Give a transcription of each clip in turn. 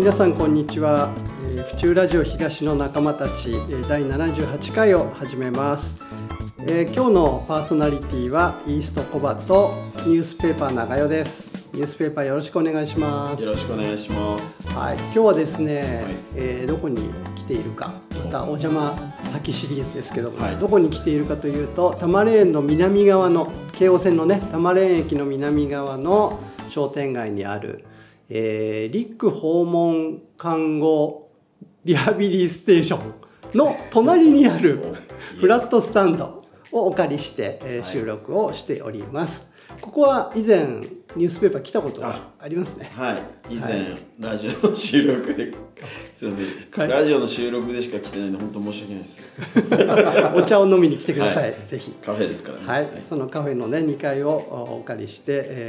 皆さんこんにちは。府中ラジオ東の仲間たち第78回を始めます。今日のパーソナリティはイーストコバとニュースペーパー長代です。ニュースペーパーよろしくお願いします。 よろしくお願いします。 はい、今日はですね、どこに来ているか、またお邪魔先シリーズですけども、どこに来ているかというと、多摩レーンの南側の京王線のね、多摩レーン駅の南側の商店街にあるリック訪問看護リハビリステーションの隣にあるフラットスタンドをお借りして、収録をしております。ここは以前ニュースペーパー来たことがありますね。 はい、以前、ラジオの収録ですいません、ラジオの収録でしか来てないので本当申し訳ないですお茶を飲みに来てください、ぜひ。 カフェですからね。 はい、そのカフェのね2階をお借りして、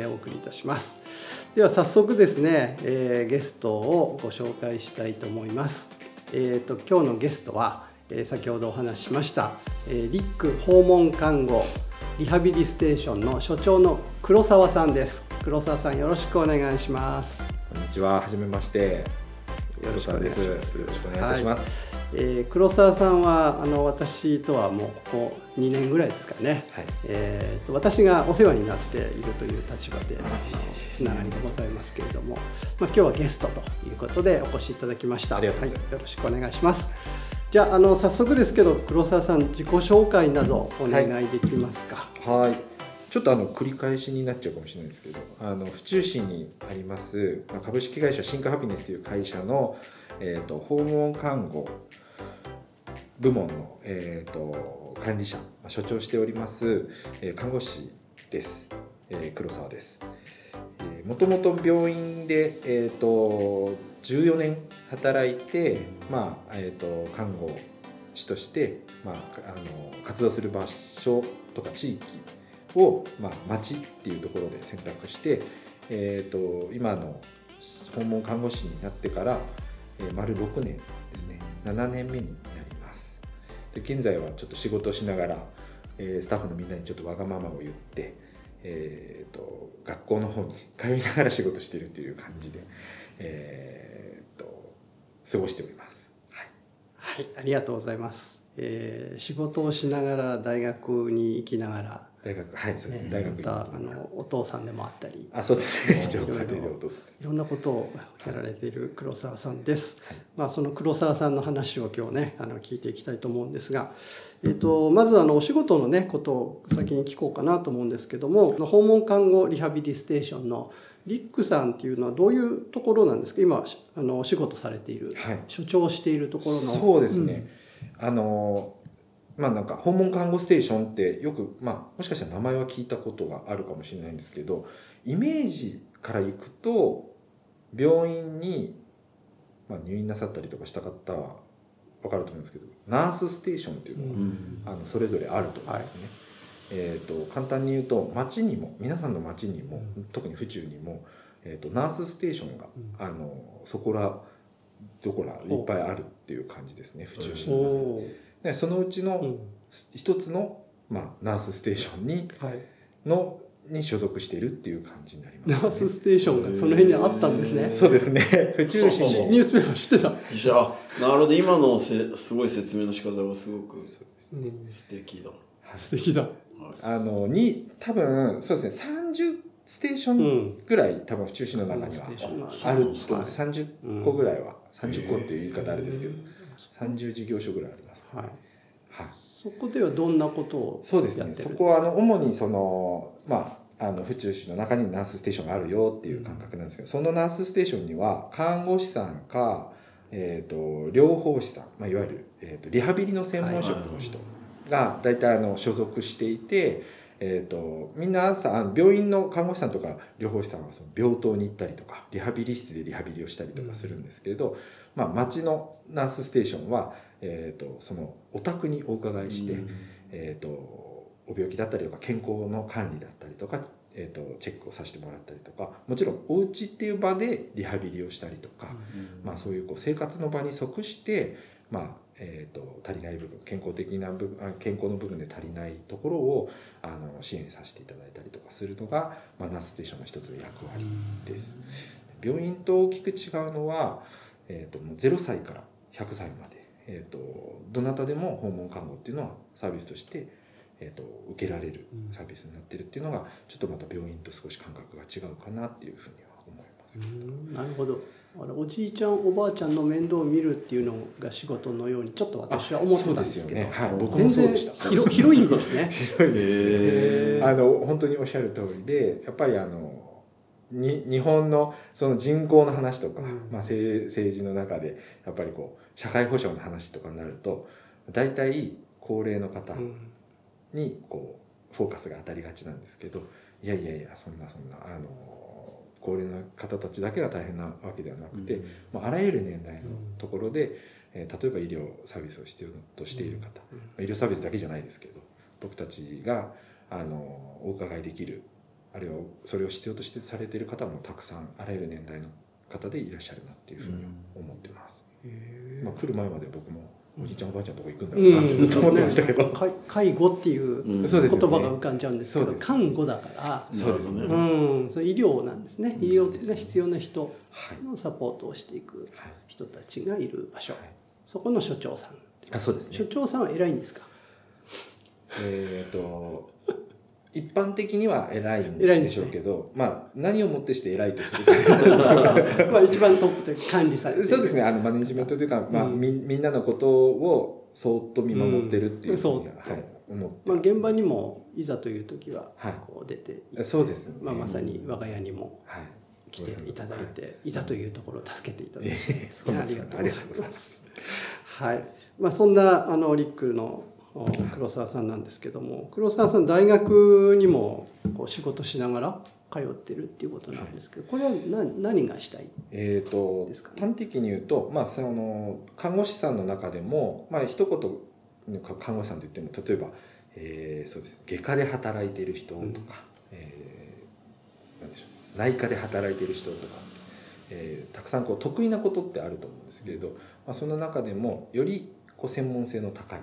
お送りいたします。では早速ですね、ゲストをご紹介したいと思います。今日のゲストは、先ほどお話ししました、リック訪問看護リハビリステーションの所長の黒沢さんです。黒沢さん、よろしくお願いします。 こんにちは、はじめまして。 よろしくお願いします。 よろしくお願いいたします。 黒沢さんは私とはもうここ2年ぐらいですかね、はい、私がお世話になっているという立場でつながりがございますけれども、今日はゲストということでお越しいただきました。 ありがとうございます。 はい、よろしくお願いします。じゃあ、早速ですけど、黒沢さん、自己紹介などお願いできますか。 はい、ちょっと繰り返しになっちゃうかもしれないですけど、府中市にあります株式会社シンクハピネスという会社の、訪問看護部門の、管理者、所長しております、看護師です。黒沢です。もともと病院で、14年働いて、看護師として、活動する場所とか地域を、町っていうところで選択して、今の訪問看護師になってから、丸6年ですね、7年目になります。で、現在はちょっと仕事をしながら、スタッフのみんなにちょっとわがままを言って、学校の方に通いながら仕事しているという感じで、過ごしております。はい、 はい、ありがとうございます。仕事をしながら大学に行きながら、 はい、そうですね、大学にまたお父さんでもあったり、 そうですね、一応家庭でお父さんです。 いろんなことをやられている黒沢さんです。はい、その黒沢さんの話を今日ね聞いていきたいと思うんですが、まずお仕事のねことを先に聞こうかなと思うんですけども、訪問看護リハビリステーションのリックさんっていうのはどういうところなんですか。今お仕事されている、はい、所長をしているところの。 そうですね、なんか訪問看護ステーションってよく、もしかしたら名前は聞いたことがあるかもしれないんですけど、イメージからいくと病院に、入院なさったりとかした方は分かると思うんですけど、ナースステーションっていうのが、それぞれあると思うんですね。はい、簡単に言うと町にも、皆さんの町にも、特に府中にも、ナースステーションが、そこらどこらいっぱいあるっていう感じですね、府中市の中で。でそのうちの一つの、ナースステーションに所属しているっていう感じになります、ね。 ナースステーションがその辺にあったんですね。 そうですね。府中市にニュースペーパー知ってた。 なるほど、今のすごい説明の仕方がすごく素敵だ。 素敵だ。 多分そうですね、30ステーションぐらい、多分府中市の中にはあると、30個ぐらいは、30個っていう言い方あれですけど、30事業所ぐらいあります。 はい。はい、そこではどんなことをやってるんですか。 そうですね。そこは主に府中市の中にナースステーションがあるよっていう感覚なんですけど、そのナースステーションには看護師さんか、療法士さん、いわゆる、リハビリの専門職の人が大体所属していて、みんな病院の看護師さんとか療法士さんはその病棟に行ったりとかリハビリ室でリハビリをしたりとかするんですけれど、町のナースステーションは、そのお宅にお伺いして、お病気だったりとか健康の管理だったりとか、チェックをさせてもらったりとか、もちろんお家っていう場でリハビリをしたりとか、そういう生活の場に即して、足りない部分、健康の部分で足りないところを支援させていただいたりとかするのが、ナースステーションの一つの役割です。病院と大きく違うのは、 もう0歳から100歳まで、どなたでも訪問看護っていうのはサービスとして、受けられるサービスになってるっていうのがちょっとまた病院と少し感覚が違うかなっていうふうには思いますけど。 なるほど。おじいちゃんおばあちゃんの面倒を見るっていうのが仕事のようにちょっと私は思ってたんですけど、 そうですよね、はい、僕もそうでした。 広いんですね。 広いです。本当におっしゃる通りで、やっぱり日本のその人口の話とか、政治の中でやっぱりこう社会保障の話とかになると大体高齢の方にこうフォーカスが当たりがちなんですけど、いやそんな高齢の方たちだけが大変なわけではなくて、あらゆる年代のところで、例えば医療サービスを必要としている方、医療サービスだけじゃないですけど、僕たちがお伺いできる、あるいはそれを必要としてされている方もたくさんあらゆる年代の方でいらっしゃるなっていうふうに思ってます。来る前まで僕もおじいちゃんおばあちゃんのとこ行くんだろうなってずっと思ってましたけど、 介護っていう言葉が浮かんじゃうんですけど、看護だからそうですね、 それ医療なんですね。医療が必要な人のサポートをしていく人たちがいる場所、そこの所長さん。 そうですね。 所長さんは偉いんですか？ 一般的には偉いんでしょうけど、何をもってして偉いとするか一番トップというか管理されている。 そうですね、マネジメントというか、みんなのことをそーっと見守ってるっていうふうには、思って現場にもいざという時はこう出ていて、 そうですね、 まさに我が家にも来ていただいて、いざというところを助けていただいて、ありがとうございます。はい、そんなリックの黒沢さんなんですけども、黒沢さん大学にもこう仕事しながら通ってるっていうことなんですけど、これは何がしたいですかね？ 端的に言うと、その看護師さんの中でも、一言看護師さんといっても、例えば、そうです、外科で働いている人とか、なんでしょう、内科で働いている人とか、たくさんこう得意なことってあると思うんですけれど、その中でもよりこう専門性の高い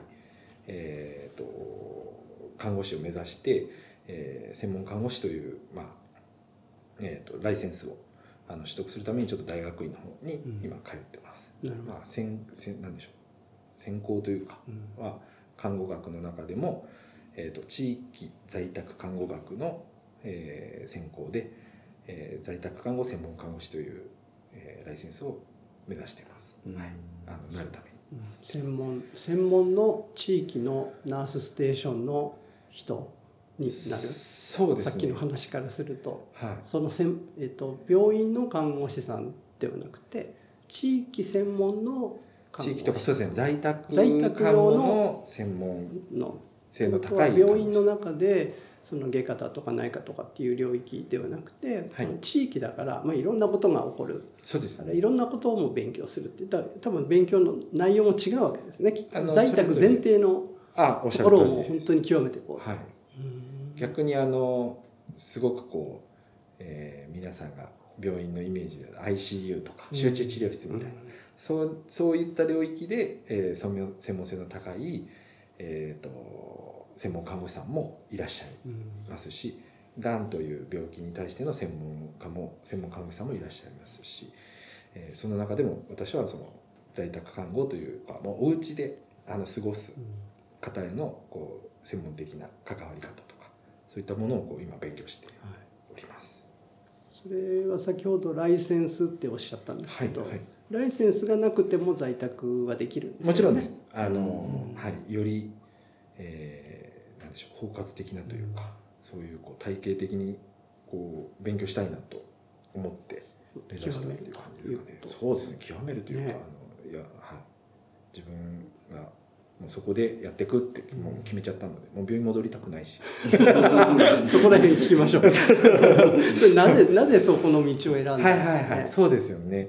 看護師を目指して、専門看護師という、ライセンスを取得するためにちょっと大学院の方に今通ってます。なんでしょう、専攻というかは看護学の中でも、地域在宅看護学の、専攻で、在宅看護専門看護師という、ライセンスを目指しています。なるために。 専門の地域のナースステーションの人になる。 そうですね。 さっきの話からすると、 その病院の看護師さんではなくて地域専門の看護師、 地域とかそうですね、在宅看護の専門性の高い病院の中でその外科だとか内科とかっていう領域ではなくて、地域だから、いろんなことが起こる。 そうですね。 いろんなことをも勉強するって言ったら多分勉強の内容も違うわけですね。在宅前提のところをもう本当に極めてこう。 逆にすごくこう、皆さんが病院のイメージで ICU とか集中治療室みたいな、そういった領域で、専門性の高い、専門看護師さんもいらっしゃいますし、がんという病気に対しての専門看護師さんもいらっしゃいますし、その中でも私はその在宅看護というか、もうお家で過ごす方へのこう専門的な関わり方とか、そういったものをこう今勉強しております。 それは先ほどライセンスっておっしゃったんですけど、ライセンスがなくても在宅はできるんですよね？ もちろんです。よりなんでしょう、包括的なというか、そういうこう体系的にこう勉強したいなと思って目指したという感じですかね。そうですね、極めるというか、自分がもうそこでやっていくってもう決めちゃったので、もう病院戻りたくないしそこら辺聞きましょうなぜそこの道を選んだんですかね？ そうですよね。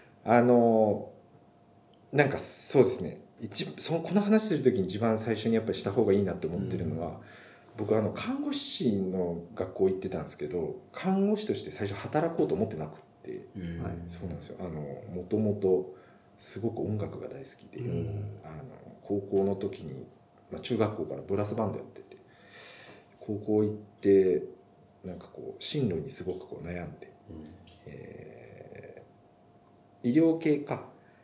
なんかそうですね、この話する時に一番最初にやっぱりした方がいいなと思ってるのは、僕看護師の学校行ってたんですけど、看護師として最初働こうと思ってなくて、そうなんですよ。もともとすごく音楽が大好きで、高校の時に、中学校からブラスバンドやってて、高校行ってなんかこう進路にすごくこう悩んで、医療系か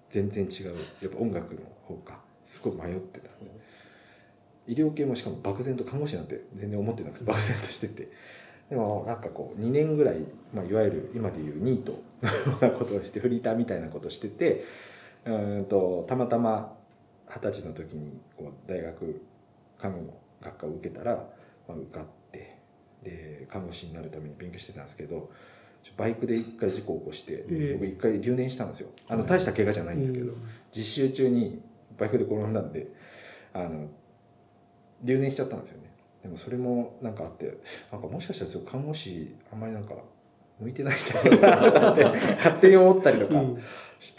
全然違うやっぱ音楽の方かすごい迷ってたんで、医療系もしかも漠然と看護師なんて全然思ってなくて漠然としてて、でもなんかこう2年ぐらい、いわゆる今でいうニートのようなことをしてフリーターみたいなことをしてて、たまたま20歳の時にこう大学看護の学科を受けたら、受かって、で看護師になるために勉強してたんですけど、バイクで一回事故を起こして、僕一回留年したんですよ。大した怪我じゃないんですけど、実習中にバイクで転んだんで留年しちゃったんですよね。でもそれもなんかあって、なんかもしかしたら看護師あんまりなんか向いてないんじゃないかなとかって勝手に思ったりとかして、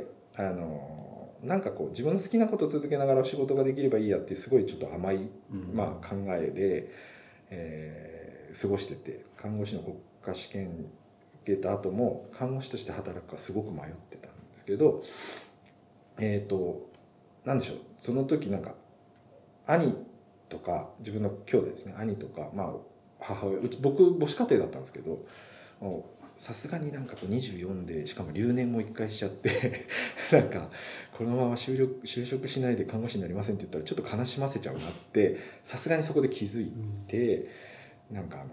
なんかこう自分の好きなことを続けながら仕事ができればいいやっていうすごいちょっと甘い、考えで、過ごしてて、看護師の国家試験受けた後も看護師として働くかすごく迷ってたんですけど、なんでしょう、その時なんか兄とか自分の兄弟ですね、兄とか、母親、僕母子家庭だったんですけど、さすがになんかこう24でしかも留年も一回しちゃってなんかこのまま就職しないで看護師になりませんって言ったらちょっと悲しませちゃうなってさすがにそこで気づいて、なんか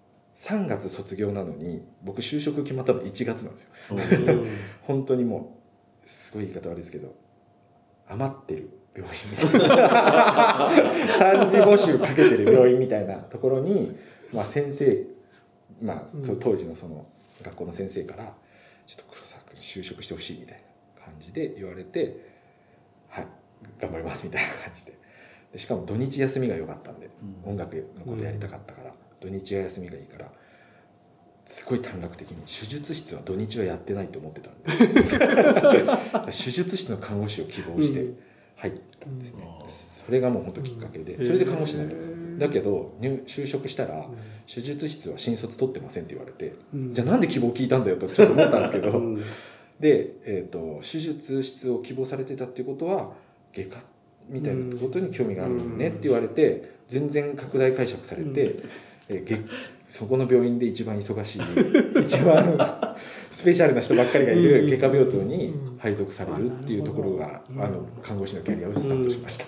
3月卒業なのに僕就職決まったの1月なんですよ本当にもうすごい言い方悪いですけど余ってる病院みたいな3次募集かけてる病院みたいなところに、先生、当時のその学校の先生からちょっと黒沢君就職してほしいみたいな感じで言われて、はい頑張りますみたいな感じで、しかも土日休みが良かったんで、音楽のことやりたかったから、土日は休みがいいからすごい短絡的に手術室は土日はやってないと思ってたんで手術室の看護師を希望して入ったんですね。それがもう本当きっかけで、それで看護師になったんですよ。だけど就職したら手術室は新卒取ってませんって言われて、じゃあなんで希望聞いたんだよとちょっと思ったんですけどで、手術室を希望されてたっていうことは外科みたいなことに興味があるよねって言われて、全然拡大解釈されて、そこの病院で一番忙しい一番スペシャルな人ばっかりがいる外科病棟に配属されるっていうところが看護師のキャリアをスタートしました。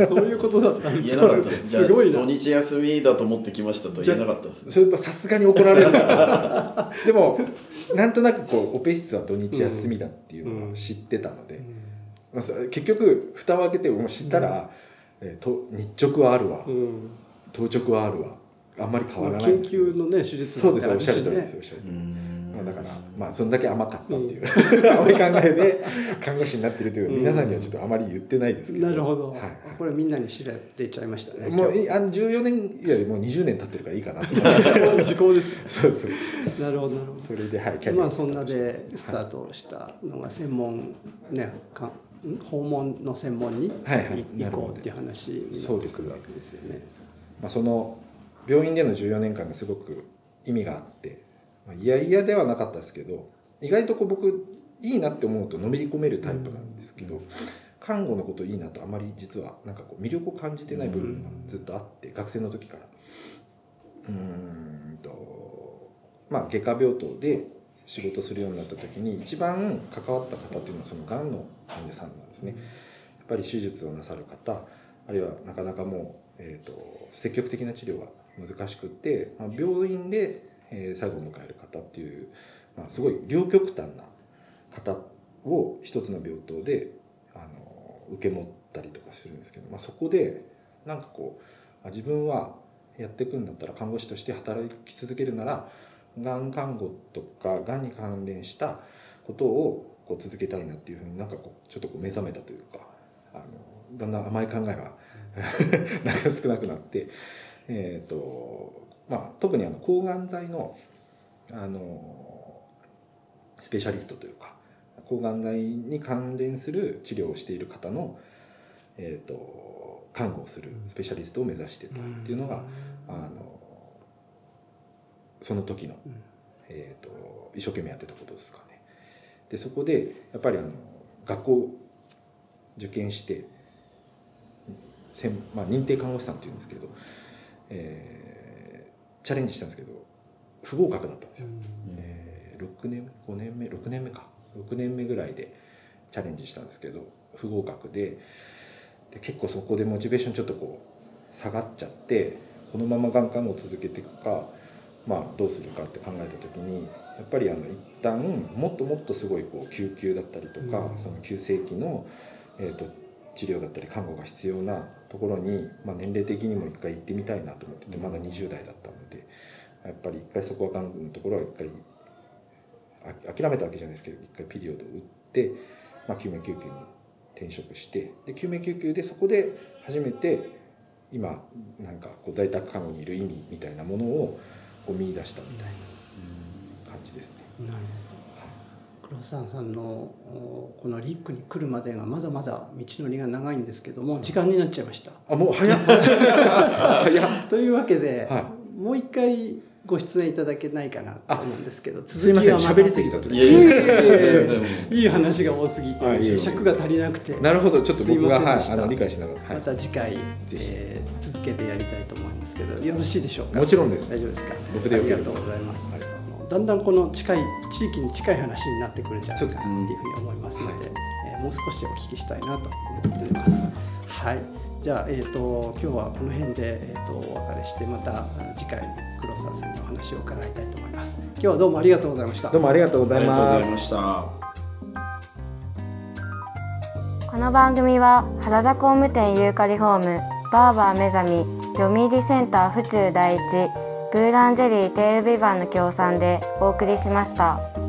そういうことだったんです。 言えなかったです。 すごいな。 土日休みだと思ってきましたと言えなかったですね。 それさすがに怒られるからでもなんとなくこうオペ室は土日休みだっていうのは知ってたので、結局蓋を開けてもう知ったら、日直はあるわ、当直はあるわ、あんまり変わらないんです。 研究のね手術そうです、おっしゃる通りです、おっしゃる通り。だからそんだけ甘かったっていう甘い考えで看護師になってるという皆さんにはちょっとあまり言ってないですけど。 なるほど、これみんなに知られちゃいましたね。 もう14年よりも20年経ってるからいいかなと時効ですね。 そうそう。 なるほどなるほど。 それでキャリアをそんなでスタートしたのが専門ね、訪問の専門に行こうっていう話になってくるわけですよね。 その病院での14年間がすごく意味があって、いやいやではなかったですけど、意外と僕いいなって思うとのめり込めるタイプなんですけど、看護のこといいなとあまり実はなんか魅力を感じてない部分がずっとあって、学生の時から外科病棟で仕事するようになった時に一番関わった方っていうのはそのがんの患者さんなんですね。やっぱり手術をなさる方、あるいはなかなかもう、積極的な治療が難しくって、病院で最後を迎える方っていう、すごい両極端な方を一つの病棟で受け持ったりとかするんですけど、そこでなんかこう自分はやっていくんだったら看護師として働き続けるならがん看護とかがんに関連したことを続けたいなっていうふうになんかちょっと目覚めたというか、だんだん甘い考えが少なくなって、特に抗がん剤のスペシャリストというか抗がん剤に関連する治療をしている方の、看護をするスペシャリストを目指してたっていうのがその時の、一生懸命やってたことですかね。でそこでやっぱり学校受験して認定看護師さんっていうんですけど、チャレンジしたんですけど不合格だったんですよ。6年目ぐらいで、 チャレンジしたんですけど不合格で結構そこでモチベーションちょっとこう下がっちゃって、このままがん看護を続けていくか、どうするかって考えた時にやっぱり一旦もっともっとすごいこう救急だったりとか、その急性期の、治療だったり看護が必要なところに、年齢的にも一回行ってみたいなと思ってて、まだ20代だったのでやっぱり一回そこはがんのところは一回諦めたわけじゃないですけど、一回ピリオドを打って、救命救急に転職して、で救命救急でそこで初めて今なんかこう在宅看護にいる意味みたいなものをこう見出したみたいな感じですね。 なるほど。黒沢さんのこのリックに来るまでがまだまだ道のりが長いんですけども、時間になっちゃいました。 もう早っというわけで、もう一回ご出演いただけないかなと思うんですけど、続きは喋りすぎたと。 いい話が多すぎて尺が足りなくて、 なるほど、ちょっと僕が理解しながら、 また次回続けてやりたいと思いますけど、よろしいでしょうか。 もちろんです。 大丈夫ですか。 僕でありがとうございます。だんだんこの地域に近い話になってくるんじゃないかというふうに思いますので、もう少しお聞きしたいなと思っています。はい。じゃあ、今日はこの辺で、お別れして、また次回黒沢さんのお話を伺いたいと思います。今日はどうもありがとうございました。 どうもありがとうございます。 ありがとうございました。 この番組は原田工務店ユーカリホーム、バーバー目覚み、読売センター府中第一、ブーランジェリーテールビバンの協賛でお送りしました。